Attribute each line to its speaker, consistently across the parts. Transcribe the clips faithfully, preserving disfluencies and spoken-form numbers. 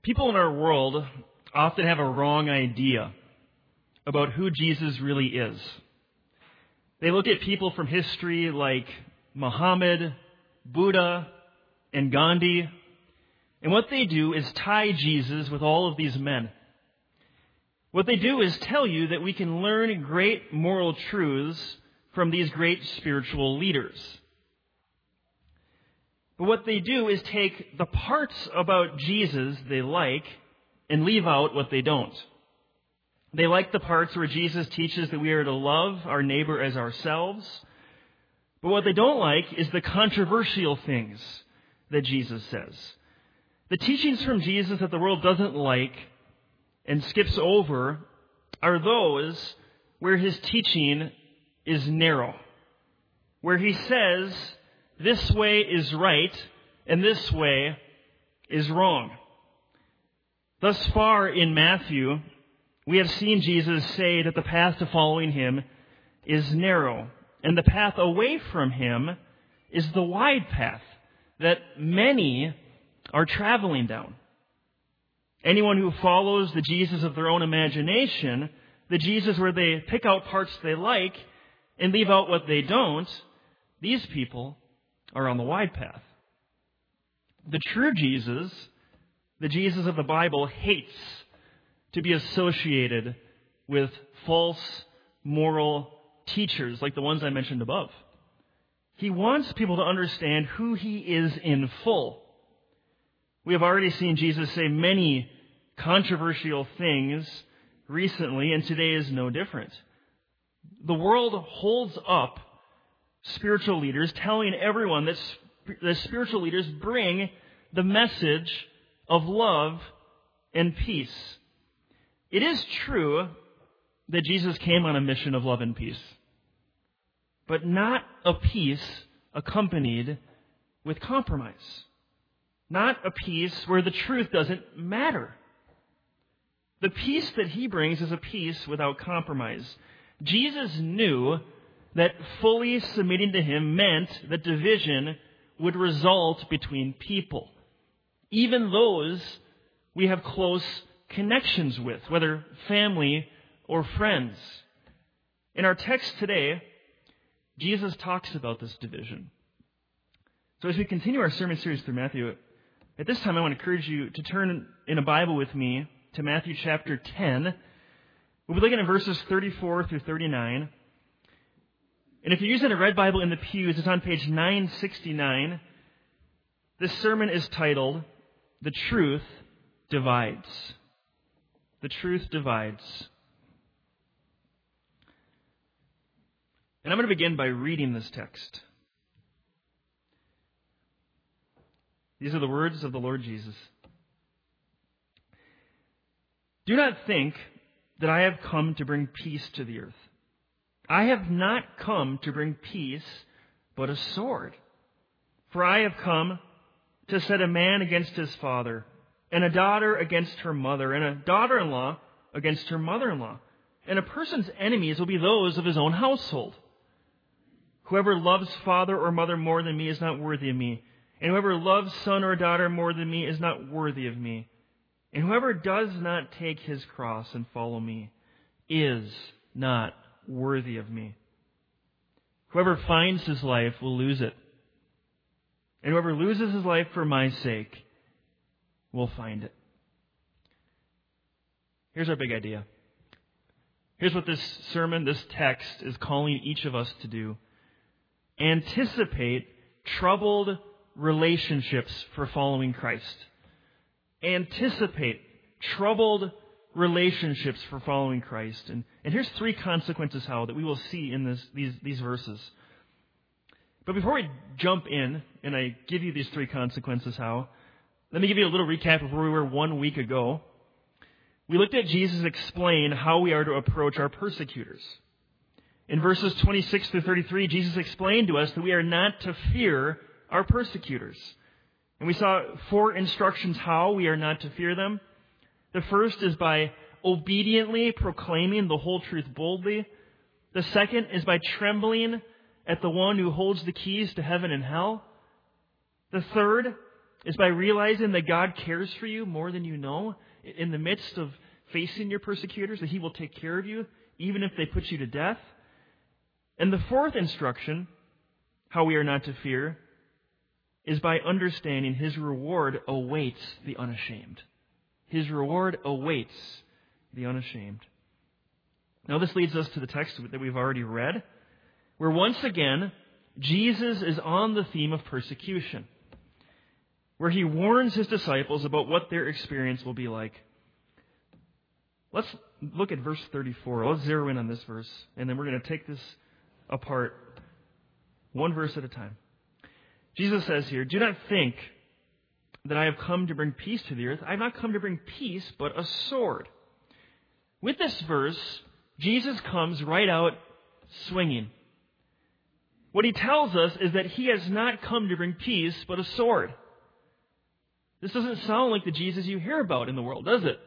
Speaker 1: People in our world often have a wrong idea about who Jesus really is. They look at people from history like Muhammad, Buddha, and Gandhi, and what they do is tie Jesus with all of these men. What they do is tell you that we can learn great moral truths from these great spiritual leaders. But what they do is take the parts about Jesus they like and leave out what they don't. They like the parts where Jesus teaches that we are to love our neighbor as ourselves. But what they don't like is the controversial things that Jesus says. The teachings from Jesus that the world doesn't like and skips over are those where his teaching is narrow, where he says this way is right and this way is wrong. Thus far in Matthew, we have seen Jesus say that the path to following him is narrow, and the path away from him is the wide path that many are traveling down. Anyone who follows the Jesus of their own imagination, the Jesus where they pick out parts they like and leave out what they don't, these people are on the wide path. The true Jesus, the Jesus of the Bible, hates to be associated with false moral teachers like the ones I mentioned above. He wants people to understand who he is in full. We have already seen Jesus say many controversial things recently, and today is no different. The world holds up spiritual leaders, telling everyone that the spiritual leaders bring the message of love and peace. It is true that Jesus came on a mission of love and peace, but not a peace accompanied with compromise. Not a peace where the truth doesn't matter. The peace that he brings is a peace without compromise. Jesus knew that fully submitting to him meant that division would result between people, even those we have close connections with, whether family or friends. In our text today, Jesus talks about this division. So as we continue our sermon series through Matthew, at this time I want to encourage you to turn in a Bible with me to Matthew chapter ten. We'll be looking at verses thirty-four through thirty-nine. And if you're using a red Bible in the pews, it's on page nine sixty-nine. This sermon is titled, The Truth Divides. The Truth Divides. And I'm going to begin by reading this text. These are the words of the Lord Jesus. Do not think that I have come to bring peace to the earth. I have not come to bring peace, but a sword. For I have come to set a man against his father, and a daughter against her mother, and a daughter-in-law against her mother-in-law. And a person's enemies will be those of his own household. Whoever loves father or mother more than me is not worthy of me. And whoever loves son or daughter more than me is not worthy of me. And whoever does not take his cross and follow me is not worthy of me. Whoever finds his life will lose it. And whoever loses his life for my sake will find it. Here's our big idea. Here's what this sermon, this text, is calling each of us to do. Anticipate troubled relationships for following Christ. Anticipate troubled relationships for following Christ. And, and here's three consequences how that we will see in this, these, these verses. But before we jump in and I give you these three consequences how, let me give you a little recap of where we were one week ago. We looked at Jesus explain how we are to approach our persecutors. In verses twenty-six through thirty-three, Jesus explained to us that we are not to fear our persecutors. And we saw four instructions how we are not to fear them. The first is by obediently proclaiming the whole truth boldly. The second is by trembling at the one who holds the keys to heaven and hell. The third is by realizing that God cares for you more than you know in the midst of facing your persecutors, that He will take care of you even if they put you to death. And the fourth instruction, how we are not to fear, is by understanding His reward awaits the unashamed. His reward awaits the unashamed. Now this leads us to the text that we've already read, where once again, Jesus is on the theme of persecution, where He warns His disciples about what their experience will be like. Let's look at verse thirty-four. Let's zero in on this verse, and then we're going to take this apart one verse at a time. Jesus says here, "Do not think that I have come to bring peace to the earth. I have not come to bring peace, but a sword." With this verse, Jesus comes right out swinging. What He tells us is that He has not come to bring peace, but a sword. This doesn't sound like the Jesus you hear about in the world, does it?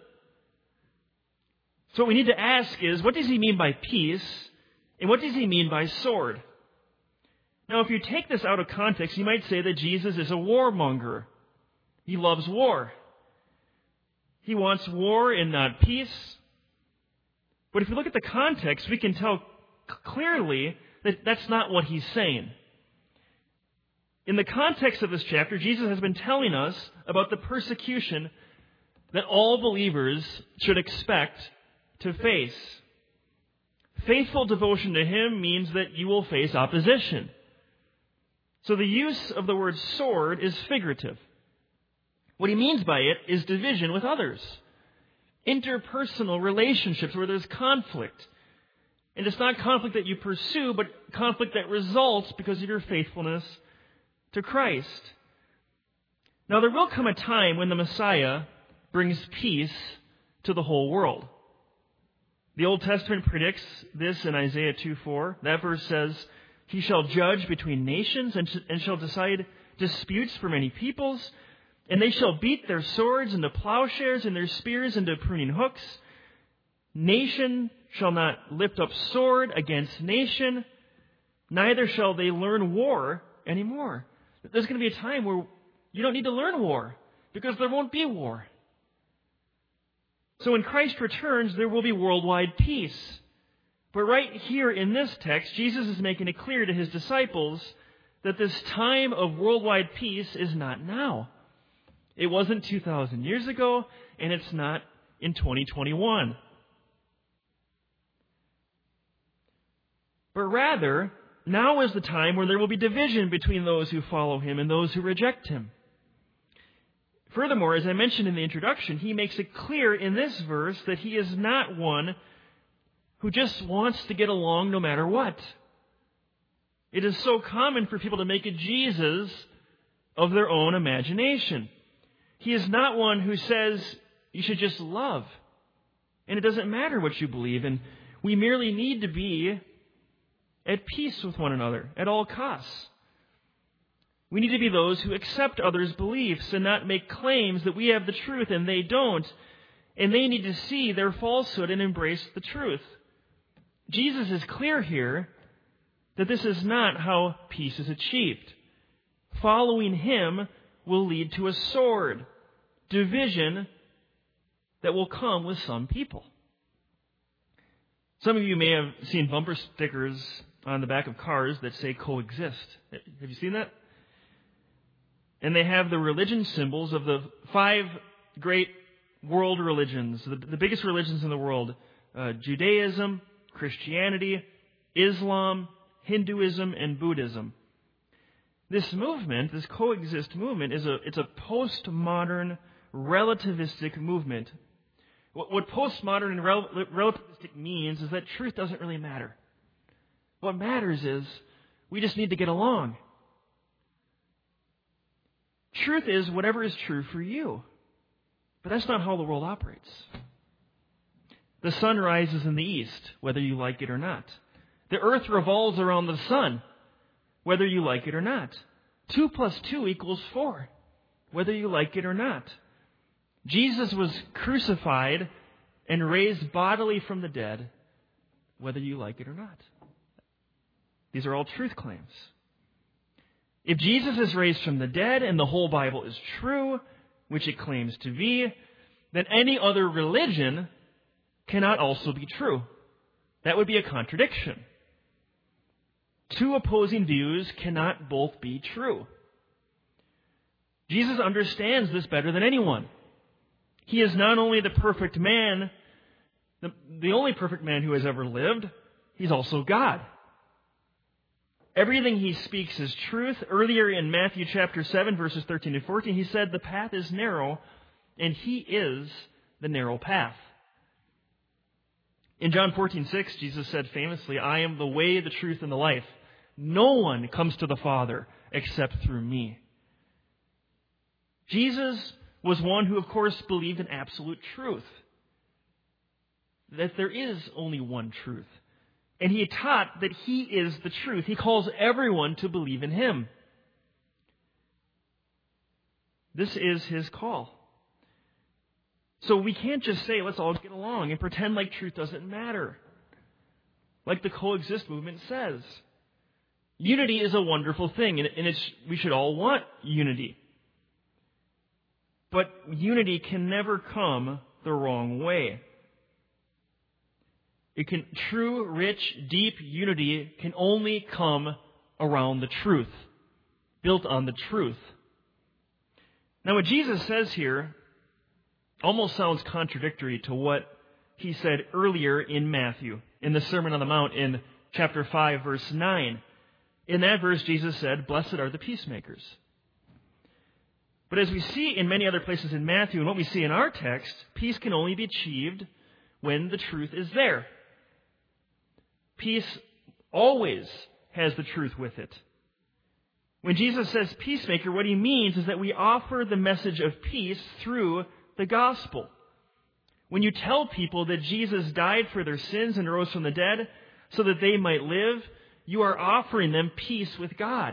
Speaker 1: So what we need to ask is, what does He mean by peace, and what does He mean by sword? Now, if you take this out of context, you might say that Jesus is a warmonger. He loves war. He wants war and not peace. But if you look at the context, we can tell clearly that that's not what He's saying. In the context of this chapter, Jesus has been telling us about the persecution that all believers should expect to face. Faithful devotion to Him means that you will face opposition. So the use of the word sword is figurative. What He means by it is division with others. Interpersonal relationships where there's conflict. And it's not conflict that you pursue, but conflict that results because of your faithfulness to Christ. Now there will come a time when the Messiah brings peace to the whole world. The Old Testament predicts this in Isaiah two four. That verse says, "He shall judge between nations and, sh- and shall decide disputes for many peoples. And they shall beat their swords into plowshares and their spears into pruning hooks. Nation shall not lift up sword against nation, neither shall they learn war anymore." There's going to be a time where you don't need to learn war because there won't be war. So when Christ returns, there will be worldwide peace. But right here in this text, Jesus is making it clear to His disciples that this time of worldwide peace is not now. It wasn't two thousand years ago, and it's not in twenty twenty-one. But rather, now is the time where there will be division between those who follow Him and those who reject Him. Furthermore, as I mentioned in the introduction, He makes it clear in this verse that He is not one who just wants to get along no matter what. It is so common for people to make a Jesus of their own imagination. He is not one who says you should just love, and it doesn't matter what you believe, and we merely need to be at peace with one another at all costs. We need to be those who accept others' beliefs and not make claims that we have the truth and they don't, and they need to see their falsehood and embrace the truth. Jesus is clear here that this is not how peace is achieved. Following Him will lead to a sword, division that will come with some people. Some of you may have seen bumper stickers on the back of cars that say coexist. Have you seen that? And they have the religion symbols of the five great world religions, the, the biggest religions in the world: uh, Judaism, Christianity, Islam, Hinduism, and Buddhism. This movement, this coexist movement, is a it's a postmodern relativistic movement. What, what postmodern and rel, relativistic means is that truth doesn't really matter. What matters is we just need to get along. Truth is whatever is true for you. But that's not how the world operates. The sun rises in the east, whether you like it or not. The earth revolves around the sun, whether you like it or not. Two plus two equals four, whether you like it or not. Jesus was crucified and raised bodily from the dead, whether you like it or not. These are all truth claims. If Jesus is raised from the dead and the whole Bible is true, which it claims to be, then any other religion cannot also be true. That would be a contradiction. Two opposing views cannot both be true. Jesus understands this better than anyone. He is not only the perfect man, the, the only perfect man who has ever lived, he's also God. Everything he speaks is truth. Earlier in Matthew chapter seven, verses thirteen to fourteen, he said, "The path is narrow, and he is the narrow path." In John fourteen six, Jesus said famously, "I am the way, the truth, and the life. No one comes to the Father except through me." Jesus was one who, of course, believed in absolute truth, that there is only one truth. And he taught that he is the truth. He calls everyone to believe in him. This is his call. So we can't just say, let's all get along and pretend like truth doesn't matter. Like the coexist movement says. Unity is a wonderful thing, and it's, we should all want unity. But unity can never come the wrong way. It can, true, rich, deep unity can only come around the truth, built on the truth. Now, what Jesus says here almost sounds contradictory to what he said earlier in Matthew, in the Sermon on the Mount in chapter five, verse nine. In that verse, Jesus said, "Blessed are the peacemakers." But as we see in many other places in Matthew, and what we see in our text, peace can only be achieved when the truth is there. Peace always has the truth with it. When Jesus says peacemaker, what he means is that we offer the message of peace through the gospel. When you tell people that Jesus died for their sins and rose from the dead so that they might live, you are offering them peace with God.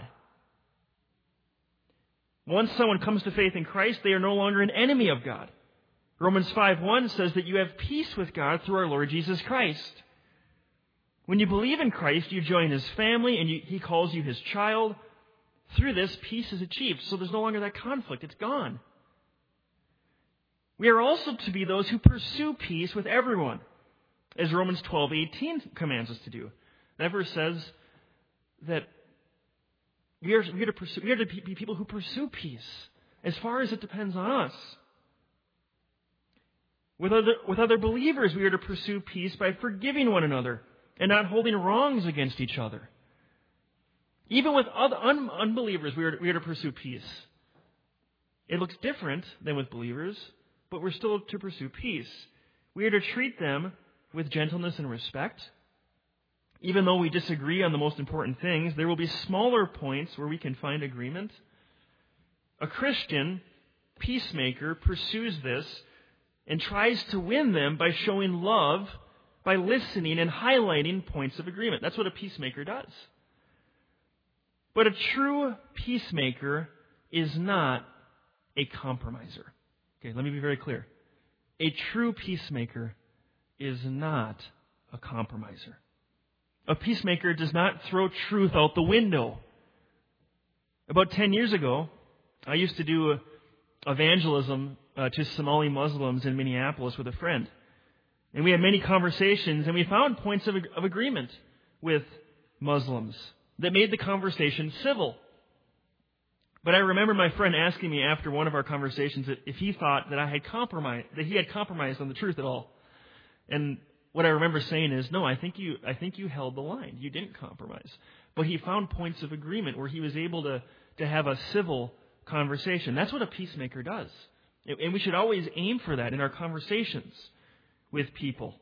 Speaker 1: Once someone comes to faith in Christ, they are no longer an enemy of God. Romans five one says that you have peace with God through our Lord Jesus Christ. When you believe in Christ, you join his family and you, he calls you his child. Through this, peace is achieved. So there's no longer that conflict. It's gone. We are also to be those who pursue peace with everyone, as Romans twelve eighteen commands us to do. That verse says that we are, we are to pursue, we are to be people who pursue peace as far as it depends on us. With other, with other believers, we are to pursue peace by forgiving one another and not holding wrongs against each other. Even with other un- unbelievers, we are, to, we are to pursue peace. It looks different than with believers, but we're still to pursue peace. We are to treat them with gentleness and respect. Even though we disagree on the most important things, there will be smaller points where we can find agreement. A Christian peacemaker pursues this and tries to win them by showing love, by listening and highlighting points of agreement. That's what a peacemaker does. But a true peacemaker is not a compromiser. Okay, let me be very clear. A true peacemaker is not a compromiser. A peacemaker does not throw truth out the window. About ten years ago, I used to do evangelism uh, to Somali Muslims in Minneapolis with a friend. And we had many conversations, and we found points of, of agreement with Muslims that made the conversation civil. But I remember my friend asking me after one of our conversations that if he thought that I had compromised, that he had compromised on the truth at all. And what I remember saying is, no, I think you, I think you held the line. You didn't compromise. But he found points of agreement where he was able to, to have a civil conversation. That's what a peacemaker does. And we should always aim for that in our conversations with people.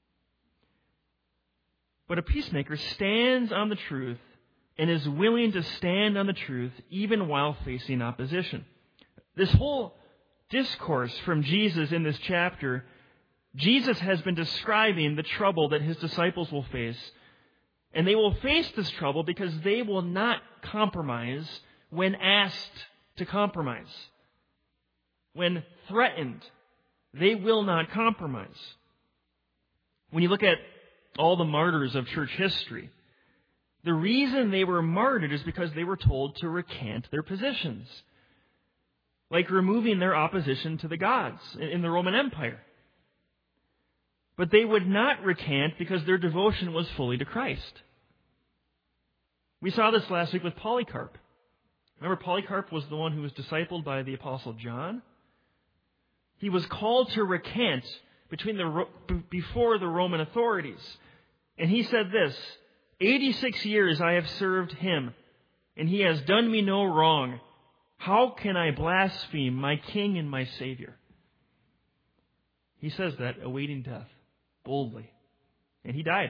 Speaker 1: But a peacemaker stands on the truth and is willing to stand on the truth even while facing opposition. This whole discourse from Jesus in this chapter, Jesus has been describing the trouble that his disciples will face. And they will face this trouble because they will not compromise when asked to compromise. When threatened, they will not compromise. When you look at all the martyrs of church history, The reason they were martyred is because they were told to recant their positions, like removing their opposition to the gods in the Roman Empire. But they would not recant because their devotion was fully to Christ. We saw this last week with Polycarp. Remember, Polycarp was the one who was discipled by the Apostle John? He was called to recant between the before the Roman authorities. And he said this, eighty-six years I have served him, and he has done me no wrong. How can I blaspheme my King and my Savior? He says that, awaiting death, boldly. And he died.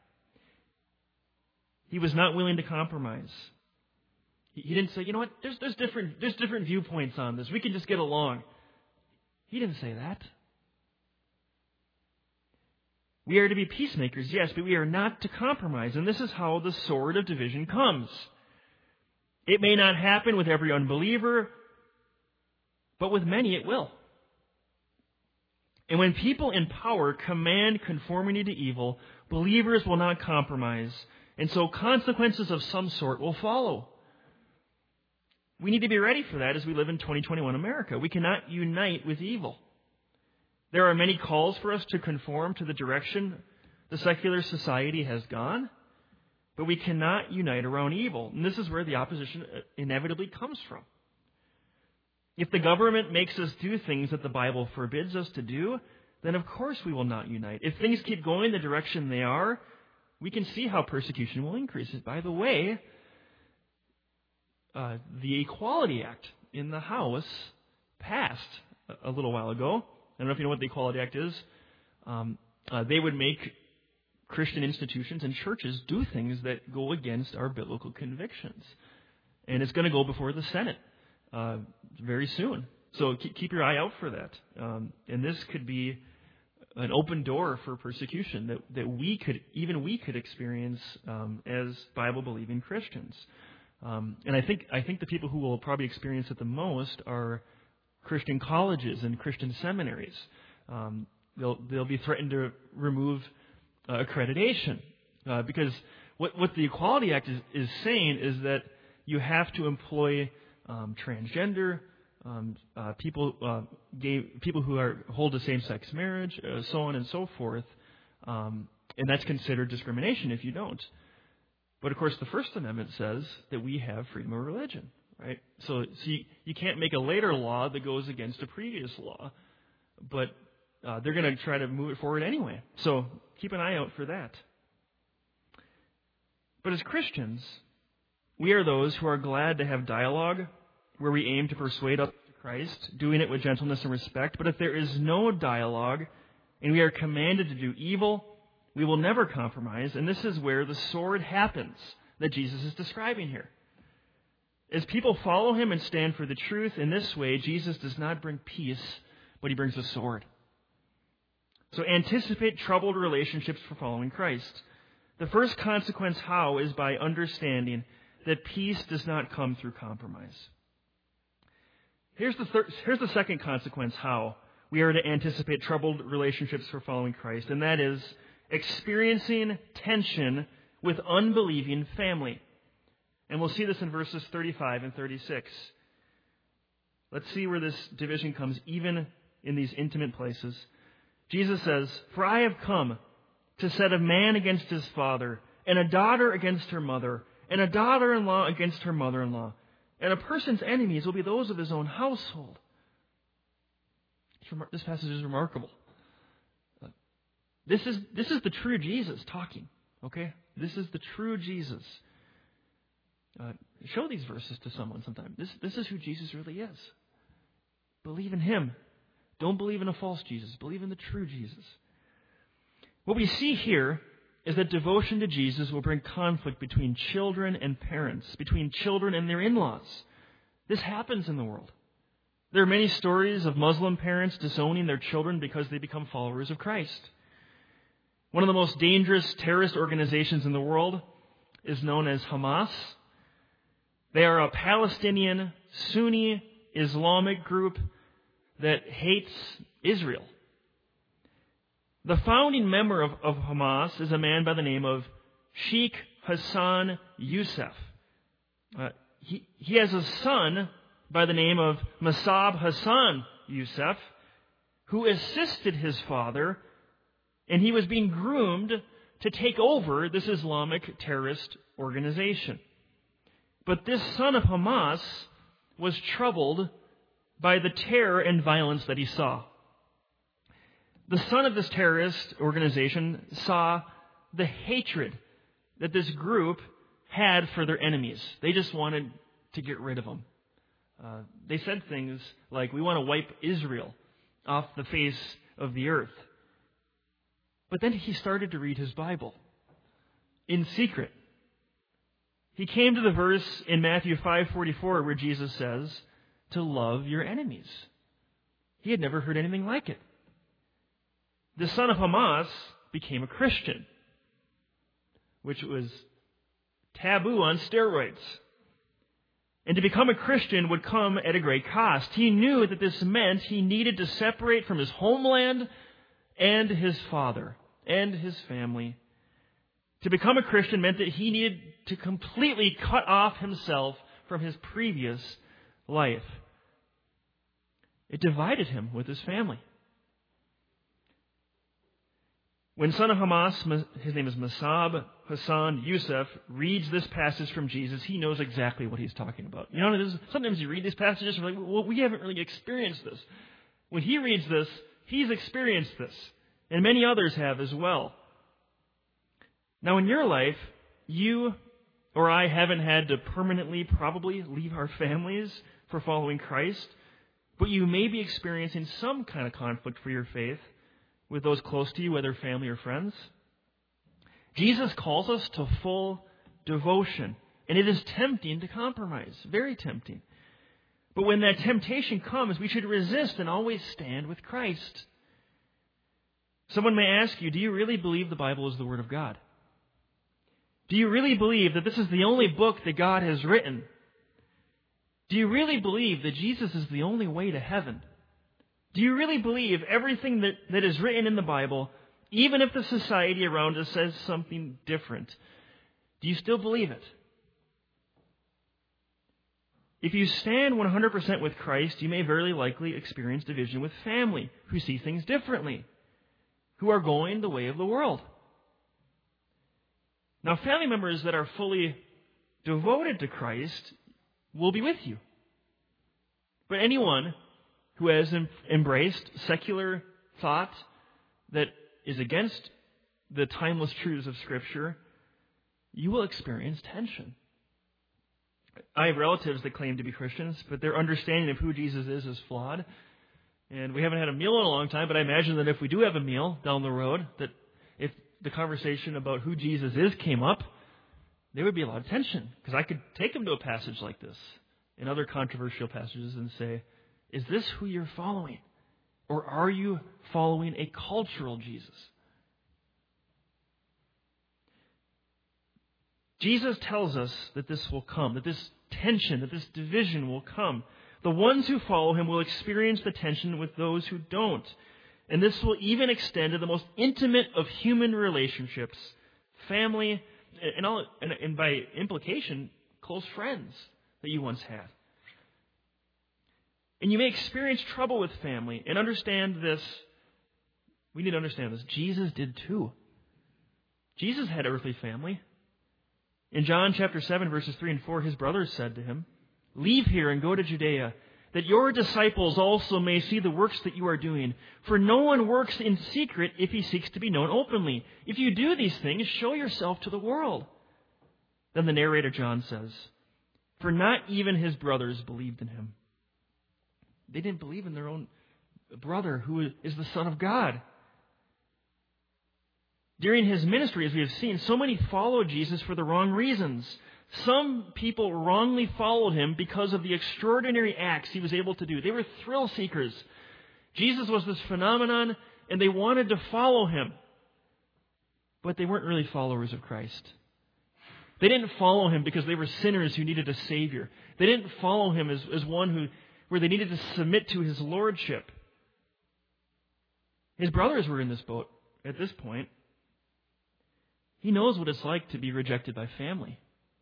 Speaker 1: He was not willing to compromise. He didn't say, you know what, there's, there's, different, there's different viewpoints on this. We can just get along. He didn't say that. We are to be peacemakers, yes, but we are not to compromise. And this is how the sword of division comes. It may not happen with every unbeliever, but with many it will. And when people in power command conformity to evil, believers will not compromise, and so consequences of some sort will follow. We need to be ready for that as we live in twenty twenty-one America. We cannot unite with evil. There are many calls for us to conform to the direction the secular society has gone, but we cannot unite around evil. And this is where the opposition inevitably comes from. If the government makes us do things that the Bible forbids us to do, then of course we will not unite. If things keep going the direction they are, we can see how persecution will increase. By the way, uh, the Equality Act in the House passed a little while ago. I don't know if you know what the Equality Act is. Um, uh, they would make Christian institutions and churches do things that go against our biblical convictions. And it's going to go before the Senate uh, very soon. So keep, keep your eye out for that. Um, and this could be an open door for persecution that, that we could, even we could experience um, as Bible-believing Christians. Um, and I think I think the people who will probably experience it the most are Christian colleges and Christian seminaries. Um, they'll they'll be threatened to remove uh, accreditation uh, because what what the Equality Act is, is saying is that you have to employ um, transgender um, uh, people, uh, gay people who are hold a same-sex marriage, uh, so on and so forth, um, and that's considered discrimination if you don't. But of course, the First Amendment says that we have freedom of religion. Right? So, so you, you can't make a later law that goes against a previous law, but uh, they're going to try to move it forward anyway. So keep an eye out for that. But as Christians, we are those who are glad to have dialogue where we aim to persuade others to Christ, doing it with gentleness and respect. But if there is no dialogue and we are commanded to do evil, we will never compromise. And this is where the sword happens that Jesus is describing here. As people follow him and stand for the truth, in this way, Jesus does not bring peace, but he brings a sword. So anticipate troubled relationships for following Christ. The first consequence, how, is by understanding that peace does not come through compromise. Here's the, thir- here's the second consequence, how we are to anticipate troubled relationships for following Christ, and that is experiencing tension with unbelieving family. And we'll see this in verses thirty-five and thirty-six. Let's see where this division comes, even in these intimate places. Jesus says, "For I have come to set a man against his father, and a daughter against her mother, and a daughter-in-law against her mother-in-law. And a person's enemies will be those of his own household." This passage is remarkable. This is, this is the true Jesus talking, okay? This is the true Jesus. Uh, show these verses to someone sometime. This, this is who Jesus really is. Believe in him. Don't believe in a false Jesus. Believe in the true Jesus. What we see here is that devotion to Jesus will bring conflict between children and parents, between children and their in-laws. This happens in the world. There are many stories of Muslim parents disowning their children because they become followers of Christ. One of the most dangerous terrorist organizations in the world is known as Hamas. They are a Palestinian Sunni Islamic group that hates Israel. The founding member of, of Hamas is a man by the name of Sheikh Hassan Youssef. Uh, he, he has a son by the name of Masab Hassan Youssef, who assisted his father, and he was being groomed to take over this Islamic terrorist organization. But this son of Hamas was troubled by the terror and violence that he saw. The son of this terrorist organization saw the hatred that this group had for their enemies. They just wanted to get rid of them. Uh, they said things like, we want to wipe Israel off the face of the earth. But then he started to read his Bible in secret. He came to the verse in Matthew five forty-four where Jesus says to love your enemies. He had never heard anything like it. The son of Hamas became a Christian, which was taboo on steroids. And to become a Christian would come at a great cost. He knew that this meant he needed to separate from his homeland and his father and his family. To become a Christian meant that he needed to completely cut off himself from his previous life. It divided him with his family. When son of Hamas, his name is Masab Hassan Youssef, reads this passage from Jesus, he knows exactly what he's talking about. You know, this, sometimes you read these passages and you're like, well, we haven't really experienced this. When he reads this, he's experienced this. And many others have as well. Now in your life, you or I haven't had to permanently probably leave our families for following Christ, but you may be experiencing some kind of conflict for your faith with those close to you, whether family or friends. Jesus calls us to full devotion, and it is tempting to compromise, very tempting. But when that temptation comes, we should resist and always stand with Christ. Someone may ask you, do you really believe the Bible is the Word of God? Do you really believe that this is the only book that God has written? Do you really believe that Jesus is the only way to heaven? Do you really believe everything that, that is written in the Bible, even if the society around us says something different? Do you still believe it? If you stand one hundred percent with Christ, you may very likely experience division with family who see things differently, who are going the way of the world. Now, family members that are fully devoted to Christ will be with you. But anyone who has em- embraced secular thought that is against the timeless truths of Scripture, you will experience tension. I have relatives that claim to be Christians, but their understanding of who Jesus is is flawed. And we haven't had a meal in a long time, but I imagine that if we do have a meal down the road, that if the conversation about who Jesus is came up, there would be a lot of tension. Because I could take them to a passage like this and other controversial passages and say, is this who you're following? Or are you following a cultural Jesus? Jesus tells us that this will come, that this tension, that this division will come. The ones who follow him will experience the tension with those who don't. And this will even extend to the most intimate of human relationships, family, and, all, and, and by implication, close friends that you once had. And you may experience trouble with family. And understand this. We need to understand this. Jesus did too. Jesus had earthly family. In John chapter seven, verses three and four, his brothers said to him, leave here and go to Judea, that your disciples also may see the works that you are doing. For no one works in secret if he seeks to be known openly. If you do these things, show yourself to the world. Then the narrator John says, for not even his brothers believed in him. They didn't believe in their own brother who is the Son of God. During his ministry, as we have seen, so many followed Jesus for the wrong reasons. Some people wrongly followed him because of the extraordinary acts he was able to do. They were thrill seekers. Jesus was this phenomenon, and they wanted to follow him. But they weren't really followers of Christ. They didn't follow him because they were sinners who needed a Savior. They didn't follow him as, as one who where they needed to submit to his lordship. His brothers were in this boat at this point. He knows what it's like to be rejected by family.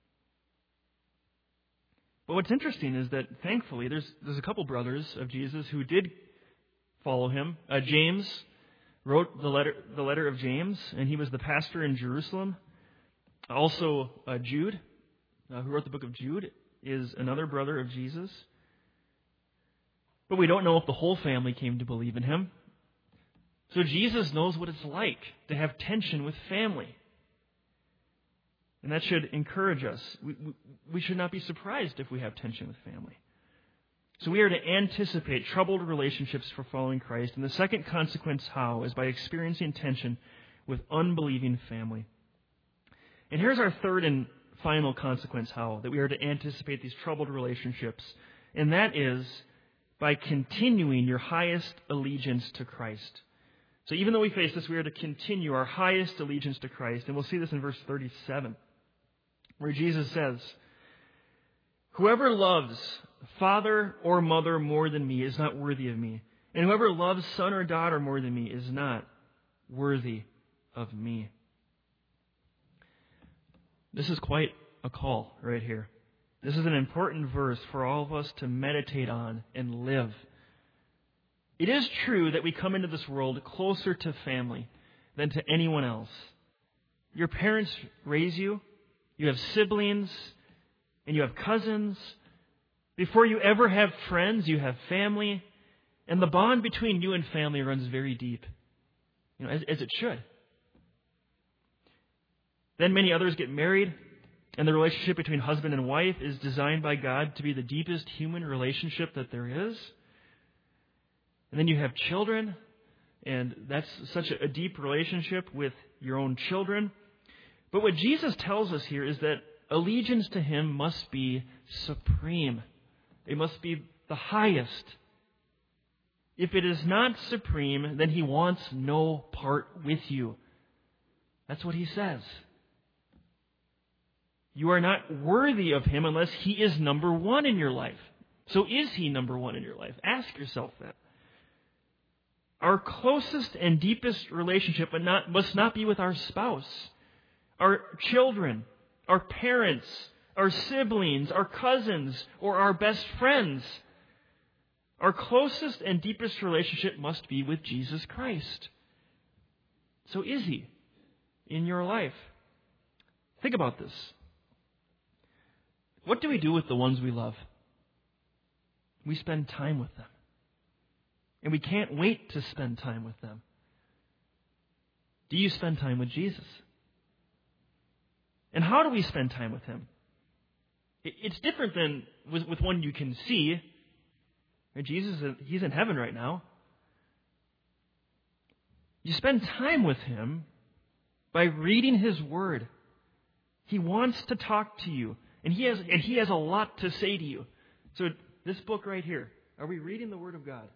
Speaker 1: But what's interesting is that, thankfully, there's there's a couple brothers of Jesus who did follow him. Uh, James wrote the letter the letter of James, and he was the pastor in Jerusalem. Also, uh, Jude, uh, who wrote the book of Jude, is another brother of Jesus. But we don't know if the whole family came to believe in him. So Jesus knows what it's like to have tension with family. And that should encourage us. We, we, we should not be surprised if we have tension with family. So we are to anticipate troubled relationships for following Christ. And the second consequence, how, is by experiencing tension with unbelieving family. And here's our third and final consequence, how, that we are to anticipate these troubled relationships. And that is by continuing your highest allegiance to Christ. So even though we face this, we are to continue our highest allegiance to Christ. And we'll see this in verse thirty-seven, where Jesus says, "Whoever loves father or mother more than me is not worthy of me. And whoever loves son or daughter more than me is not worthy of me." This is quite a call right here. This is an important verse for all of us to meditate on and live. It is true that we come into this world closer to family than to anyone else. Your parents raise you, you have siblings, and you have cousins. Before you ever have friends, you have family, and the bond between you and family runs very deep, you know, as, as it should. Then many others get married, and the relationship between husband and wife is designed by God to be the deepest human relationship that there is. And then you have children, and that's such a deep relationship with your own children. But what Jesus tells us here is that allegiance to Him must be supreme. It must be the highest. If it is not supreme, then He wants no part with you. That's what He says. You are not worthy of Him unless He is number one in your life. So is He number one in your life? Ask yourself that. Our closest and deepest relationship but not, must not be with our spouse, our children, our parents, our siblings, our cousins, or our best friends. Our closest and deepest relationship must be with Jesus Christ. So is He in your life? Think about this. What do we do with the ones we love? We spend time with them. And we can't wait to spend time with them. Do you spend time with Jesus? And how do we spend time with Him? It's different than with, with one you can see. Jesus, He's in heaven right now. You spend time with Him by reading His Word. He wants to talk to you. And he has and he has a lot to say to you. So this book right here, are we reading the Word of God?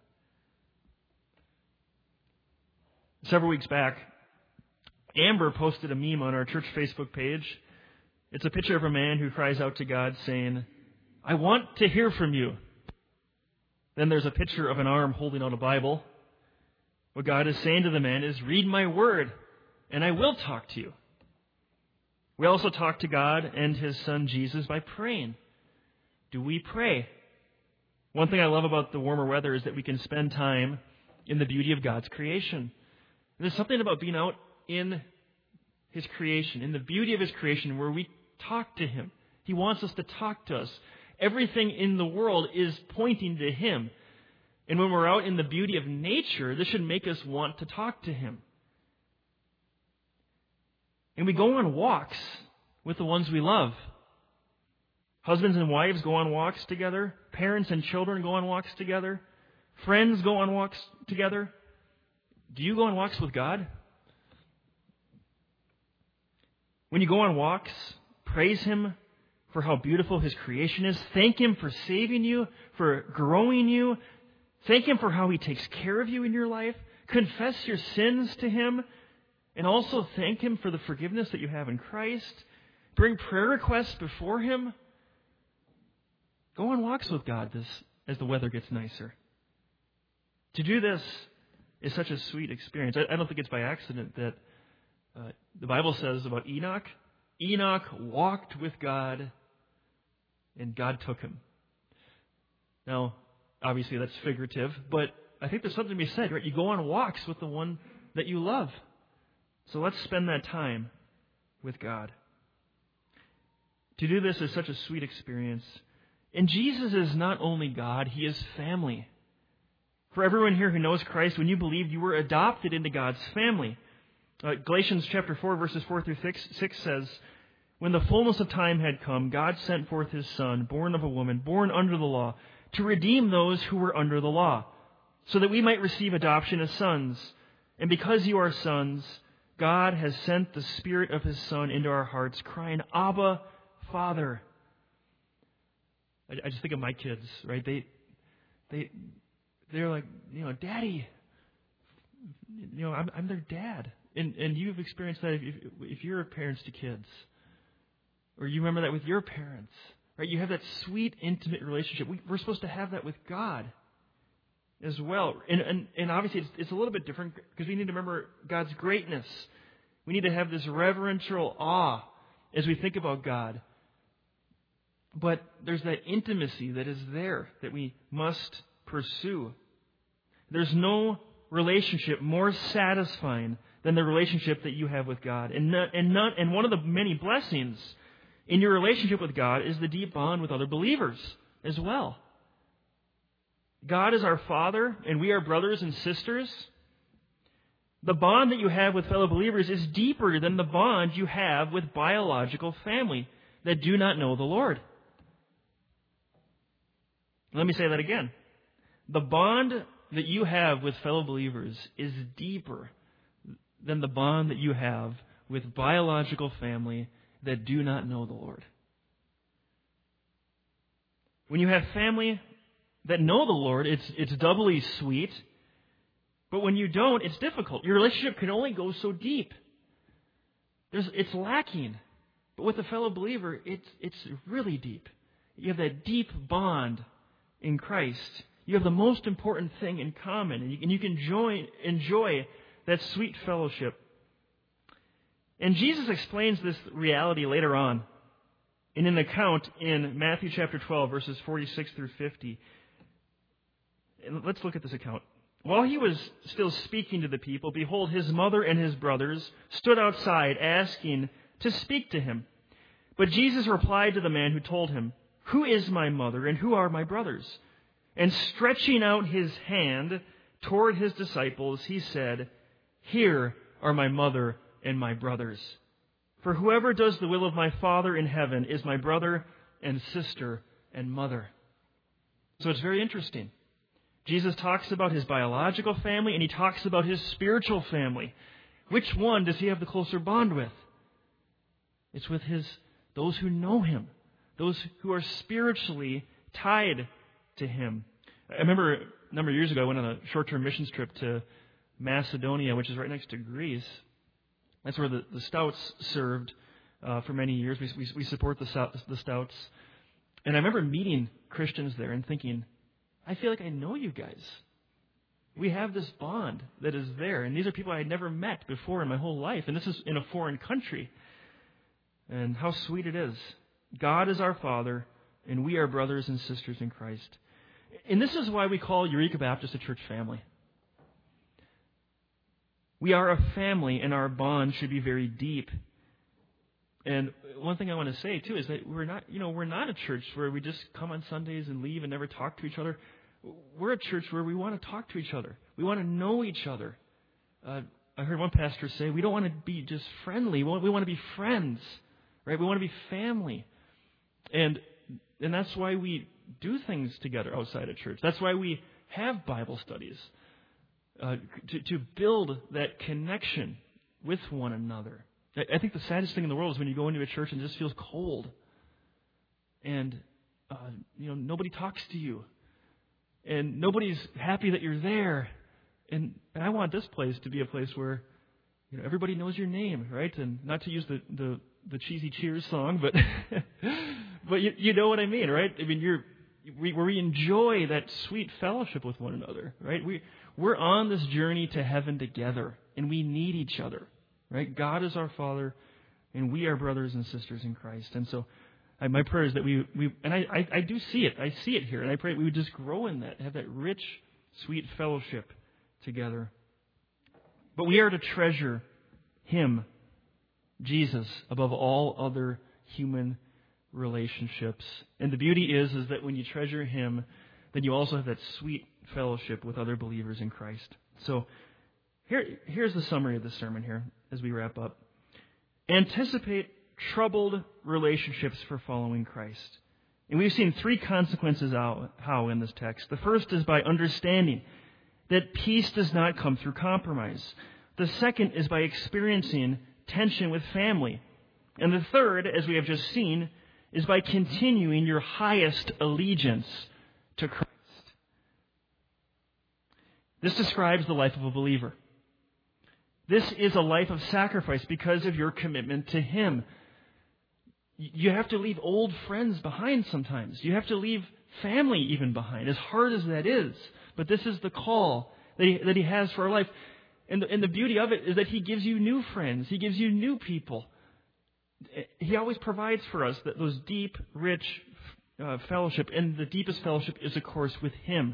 Speaker 1: Several weeks back, Amber posted a meme on our church Facebook page. It's a picture of a man who cries out to God saying, "I want to hear from you." Then there's a picture of an arm holding out a Bible. What God is saying to the man is, "Read my Word, and I will talk to you." We also talk to God and His Son Jesus by praying. Do we pray? One thing I love about the warmer weather is that we can spend time in the beauty of God's creation. There's something about being out in His creation, in the beauty of His creation, where we talk to Him. He wants us to talk to us. Everything in the world is pointing to Him. And when we're out in the beauty of nature, this should make us want to talk to Him. And we go on walks with the ones we love. Husbands and wives go on walks together. Parents and children go on walks together. Friends go on walks together. Do you go on walks with God? When you go on walks, praise Him for how beautiful His creation is. Thank Him for saving you, for growing you. Thank Him for how He takes care of you in your life. Confess your sins to Him. And also thank Him for the forgiveness that you have in Christ. Bring prayer requests before Him. Go on walks with God this, as the weather gets nicer. To do this is such a sweet experience. I, I don't think it's by accident that Uh, the Bible says about Enoch, Enoch walked with God, and God took him. Now, obviously that's figurative, but I think there's something to be said, right? You go on walks with the one that you love. So let's spend that time with God. To do this is such a sweet experience. And Jesus is not only God, He is family. For everyone here who knows Christ, when you believed, you were adopted into God's family. Uh, Galatians chapter four, verses four through six says, "When the fullness of time had come, God sent forth His Son, born of a woman, born under the law, to redeem those who were under the law, so that we might receive adoption as sons. And because you are sons, God has sent the Spirit of His Son into our hearts, crying, 'Abba, Father.'" I, I just think of my kids, right? They, they, they're like, you know, "Daddy, you know, I'm, I'm their dad." And and you've experienced that if, if, if you're parents to kids, or you remember that with your parents, right? You have that sweet, intimate relationship. We, we're supposed to have that with God as well. And and, and obviously, it's, it's a little bit different because we need to remember God's greatness. We need to have this reverential awe as we think about God. But there's that intimacy that is there that we must pursue. There's no relationship more satisfying than the relationship that you have with God. And not, and not, and one of the many blessings in your relationship with God is the deep bond with other believers as well. God is our Father, and we are brothers and sisters. The bond that you have with fellow believers is deeper than the bond you have with biological family that do not know the Lord. Let me say that again. The bond that you have with fellow believers is deeper than the bond that you have with biological family that do not know the Lord. When you have family that know the Lord, it's it's doubly sweet. But when you don't, it's difficult. Your relationship can only go so deep. There's, it's lacking. But with a fellow believer, it's it's really deep. You have that deep bond in Christ. You have the most important thing in common, and you, and you can join, enjoy that sweet fellowship. And Jesus explains this reality later on in an account in Matthew chapter twelve, verses forty-six through fifty. And let's look at this account. "While he was still speaking to the people, behold, his mother and his brothers stood outside asking to speak to him. But Jesus replied to the man who told him, 'Who is my mother and who are my brothers?' And stretching out his hand toward his disciples, he said, 'Here are my mother and my brothers. For whoever does the will of my Father in heaven is my brother and sister and mother.'" So it's very interesting. Jesus talks about his biological family and he talks about his spiritual family. Which one does he have the closer bond with? It's with his those who know him, those who are spiritually tied to him. I remember a number of years ago I went on a short-term missions trip to Macedonia, which is right next to Greece. That's where the, the Stouts served uh, for many years. We, we, we support the, the Stouts. And I remember meeting Christians there and thinking, I feel like I know you guys. We have this bond that is there. And these are people I had never met before in my whole life. And this is in a foreign country. And how sweet it is. God is our Father, and we are brothers and sisters in Christ. And this is why we call Eureka Baptist a church family. We are a family, and our bond should be very deep. And one thing I want to say, too, is that we're not, you know, we're not a church where we just come on Sundays and leave and never talk to each other. We're a church where we want to talk to each other. We want to know each other. Uh, I heard one pastor say, we don't want to be just friendly. We want, we want to be friends, right? We want to be family. And and that's why we do things together outside of church. That's why we have Bible studies, uh, to, to build that connection with one another. I, I think the saddest thing in the world is when you go into a church and it just feels cold. And, uh, you know, nobody talks to you. And nobody's happy that you're there. And, and I want this place to be a place where, you know, everybody knows your name, right? And not to use the, the, the cheesy Cheers song, but but you, you know what I mean, right? I mean, you're we, where we enjoy that sweet fellowship with one another, right? We we're on this journey to heaven together, and we need each other. right? God is our Father, and we are brothers and sisters in Christ. And so I, my prayer is that we, we and I, I, I do see it. I see it here, and I pray we would just grow in that, have that rich, sweet fellowship together. But we are to treasure Him, Jesus, above all other human relationships. And the beauty is, is that when you treasure Him, then you also have that sweet fellowship with other believers in Christ. So here, here's the summary of the sermon here as we wrap up. Anticipate troubled relationships for following Christ. And we've seen three consequences out, how in this text. The first is by understanding that peace does not come through compromise. The second is by experiencing tension with family. And the third, as we have just seen, is by continuing your highest allegiance to Christ. This describes the life of a believer. This is a life of sacrifice because of your commitment to Him. You have to leave old friends behind sometimes. You have to leave family even behind, as hard as that is. But this is the call that He, that he has for our life. And the, and the beauty of it is that He gives you new friends. He gives you new people. He always provides for us that those deep, rich uh, fellowship. And the deepest fellowship is, of course, with Him.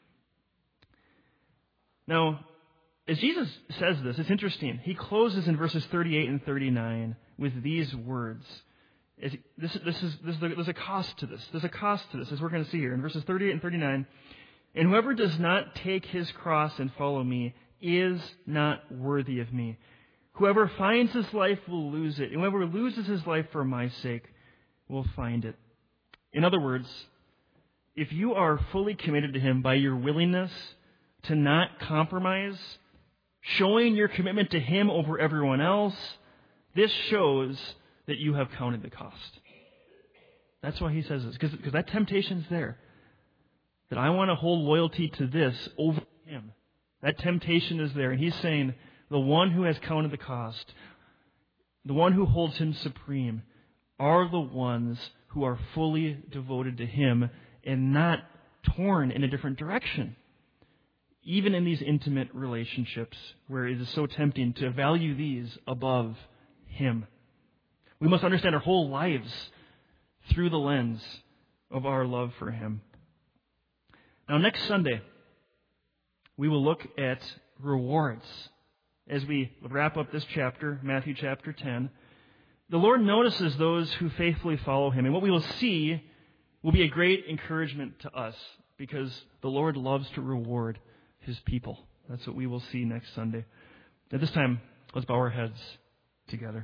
Speaker 1: Now, as Jesus says this, it's interesting. He closes in verses thirty-eight and thirty-nine with these words. As this, this is, this is, there's a cost to this. There's a cost to this, as we're going to see here in verses thirty-eight and thirty-nine. And whoever does not take his cross and follow me is not worthy of me. Whoever finds his life will lose it. And whoever loses his life for my sake will find it. In other words, if you are fully committed to Him by your willingness to not compromise, showing your commitment to Him over everyone else, this shows that you have counted the cost. That's why He says this, because that temptation's there. That I want to hold loyalty to this over Him. That temptation is there. And He's saying, the one who has counted the cost, the one who holds Him supreme, are the ones who are fully devoted to Him and not torn in a different direction. Even in these intimate relationships where it is so tempting to value these above Him. We must understand our whole lives through the lens of our love for Him. Now, next Sunday, we will look at rewards. As we wrap up this chapter, Matthew chapter ten, the Lord notices those who faithfully follow Him. And what we will see will be a great encouragement to us because the Lord loves to reward His people. That's what we will see next Sunday. At this time, let's bow our heads together.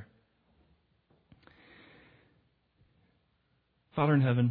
Speaker 1: Father in heaven,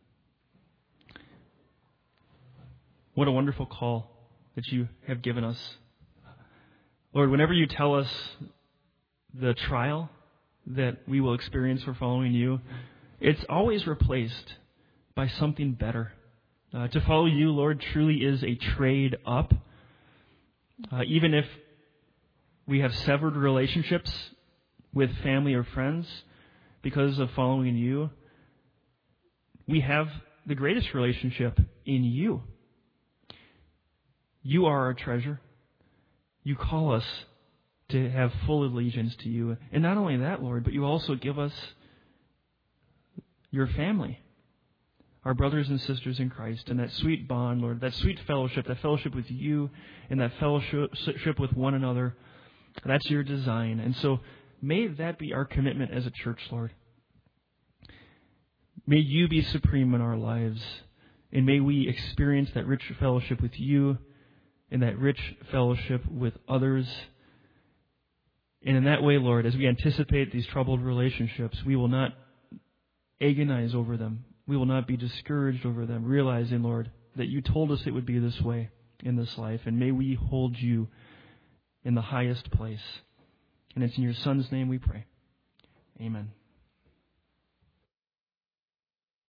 Speaker 1: what a wonderful call that You have given us. Lord, whenever You tell us the trial that we will experience for following You, it's always replaced by something better. Uh, to follow You, Lord, truly is a trade up. Uh, even if we have severed relationships with family or friends because of following You, we have the greatest relationship in You. You are our treasure. You call us to have full allegiance to You. And not only that, Lord, but You also give us Your family, our brothers and sisters in Christ, and that sweet bond, Lord, that sweet fellowship, that fellowship with You and that fellowship with one another. That's Your design. And so may that be our commitment as a church, Lord. May You be supreme in our lives, and may we experience that rich fellowship with You and that rich fellowship with others. And in that way, Lord, as we anticipate these troubled relationships, we will not agonize over them. We will not be discouraged over them, realizing, Lord, that You told us it would be this way in this life. And may we hold You in the highest place. And it's in Your Son's name we pray. Amen.